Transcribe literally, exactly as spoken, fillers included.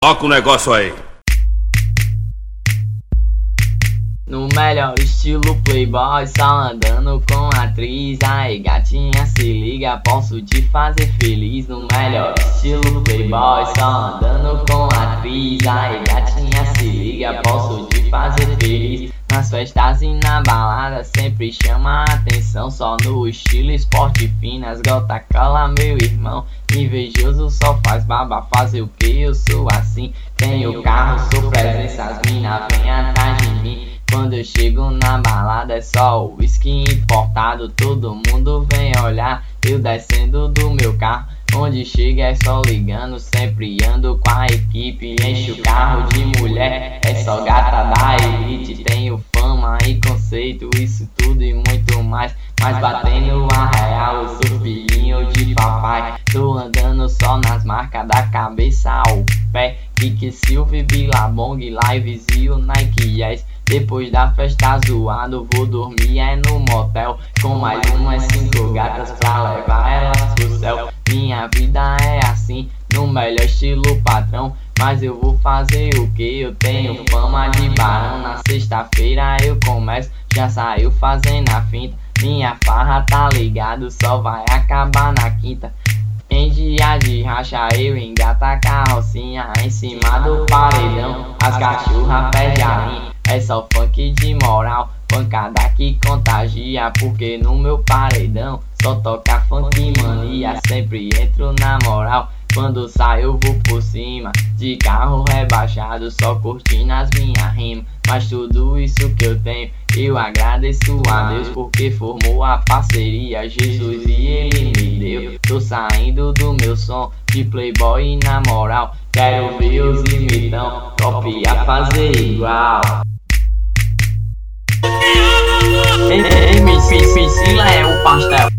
Toca o negócio aí. No melhor estilo playboy, só andando com atriz. Aí gatinha se liga, posso te fazer feliz. No melhor estilo playboy, só andando com atriz. Aí gatinha se liga, posso te fazer feliz. Nas festas e na balada sempre chama a atenção. Só no estilo esporte finas, gota cola meu irmão. Invejoso só faz baba, fazer o que eu sou assim. Tenho carro, sou presença, as mina vem atrás de mim. Quando eu chego na balada é só o whisky importado. Todo mundo vem olhar, eu descendo do meu carro. Onde chega é só ligando, sempre ando com a equipe. Enche o carro de mulher, é só gata da elite. Tenho fama e conceito, isso tudo e muito mais. Mas batendo a real, eu sou filhinho de papai. Tô andando só nas marcas da cabeça ao pé. Kiki Silva, Billabong, Lives e o Nike Yes. Depois da festa zoado, vou dormir é no motel. Com mais umas cinco gatas pra levar elas pro céu. Minha vida é assim, no melhor estilo patrão. Mas eu vou fazer o que? Eu tenho fama de barão. Na sexta-feira eu começo, já saiu fazendo a finta. Minha farra tá ligado, só vai acabar na quinta. Em dia de racha eu engato a carrocinha em cima do paredão. As cachorras perdem a linha, é só funk de moral. Pancada que contagia, porque no meu paredão só toca funk mania. Sempre entro na moral, quando saio eu vou por cima. De carro rebaixado, só curtindo as minhas rimas. Mas tudo isso que eu tenho, eu agradeço a Deus, porque formou a parceria, Jesus e Ele me deu. Tô saindo do meu som de playboy e na moral, quero ver os imitão, copiar, fazer igual. M C Priscila é o pastel.